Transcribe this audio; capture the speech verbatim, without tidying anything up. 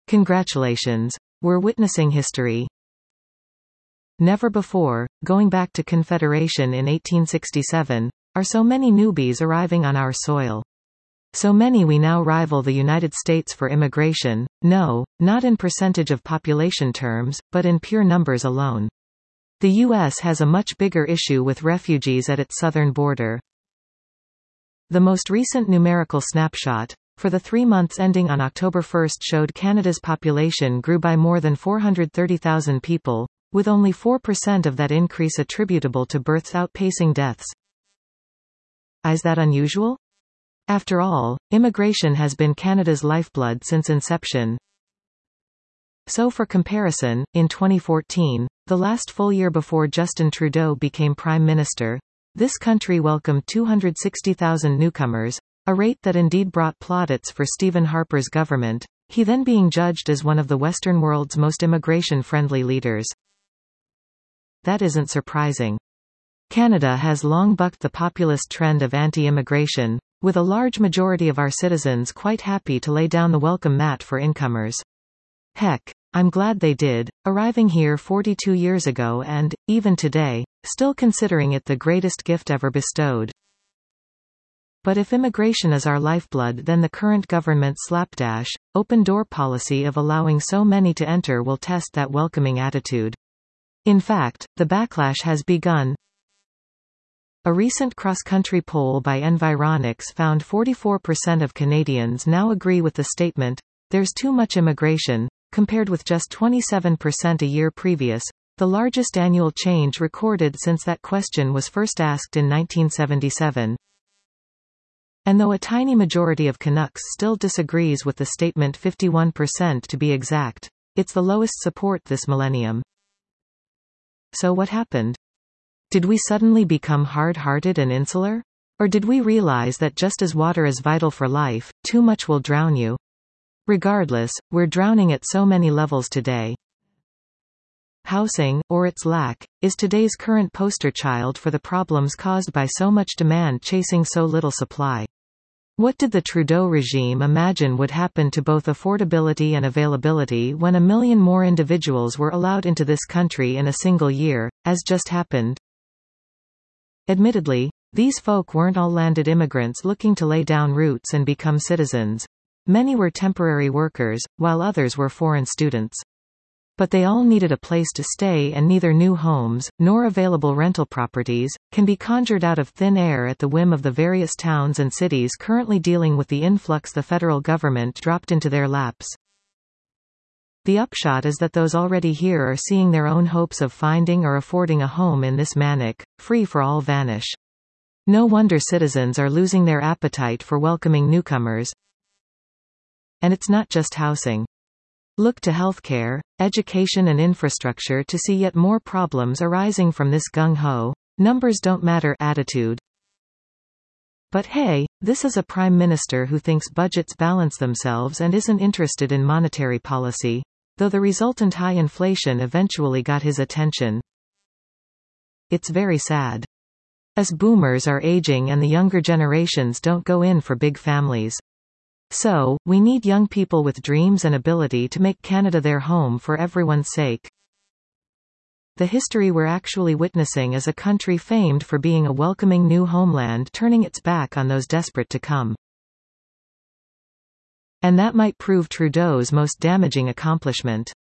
Congratulations. We're witnessing history. Never before, going back to Confederation in eighteen sixty-seven, are so many newbies arriving on our soil. So many we now rival the United States for immigration, no, not in percentage of population terms, but in pure numbers alone. The U S has a much bigger issue with refugees at its southern border. The most recent numerical snapshot, for the three months ending on October first, showed Canada's population grew by more than four hundred thirty thousand people, with only four percent of that increase attributable to births outpacing deaths. Is that unusual? After all, immigration has been Canada's lifeblood since inception. So for comparison, in twenty fourteen, the last full year before Justin Trudeau became Prime Minister, this country welcomed two hundred sixty thousand newcomers, a rate that indeed brought plaudits for Stephen Harper's government, he then being judged as one of the Western world's most immigration-friendly leaders. That isn't surprising. Canada has long bucked the populist trend of anti-immigration, with a large majority of our citizens quite happy to lay down the welcome mat for incomers. Heck, I'm glad they did, arriving here forty-two years ago and, even today, still considering it the greatest gift ever bestowed. But if immigration is our lifeblood, then the current government's slapdash, open-door policy of allowing so many to enter will test that welcoming attitude. In fact, the backlash has begun. A recent cross-country poll by Environics found forty-four percent of Canadians now agree with the statement, "There's too much immigration," compared with just twenty-seven percent a year previous, the largest annual change recorded since that question was first asked in nineteen seventy-seven. And though a tiny majority of Canucks still disagrees with the statement, fifty-one percent to be exact, it's the lowest support this millennium. So what happened? Did we suddenly become hard-hearted and insular? Or did we realize that just as water is vital for life, too much will drown you? Regardless, we're drowning at so many levels today. Housing, or its lack, is today's current poster child for the problems caused by so much demand chasing so little supply. What did the Trudeau regime imagine would happen to both affordability and availability when a million more individuals were allowed into this country in a single year, as just happened? Admittedly, these folk weren't all landed immigrants looking to lay down roots and become citizens. Many were temporary workers, while others were foreign students. But they all needed a place to stay, and neither new homes, nor available rental properties, can be conjured out of thin air at the whim of the various towns and cities currently dealing with the influx the federal government dropped into their laps. The upshot is that those already here are seeing their own hopes of finding or affording a home in this manic, free-for-all vanish. No wonder citizens are losing their appetite for welcoming newcomers. And it's not just housing. Look to healthcare, education and infrastructure to see yet more problems arising from this gung-ho, numbers don't matter attitude. But hey, this is a prime minister who thinks budgets balance themselves and isn't interested in monetary policy, though the resultant high inflation eventually got his attention. It's very sad. As boomers are aging and the younger generations don't go in for big families. So, we need young people with dreams and ability to make Canada their home for everyone's sake. The history we're actually witnessing is a country famed for being a welcoming new homeland turning its back on those desperate to come. And that might prove Trudeau's most damaging accomplishment.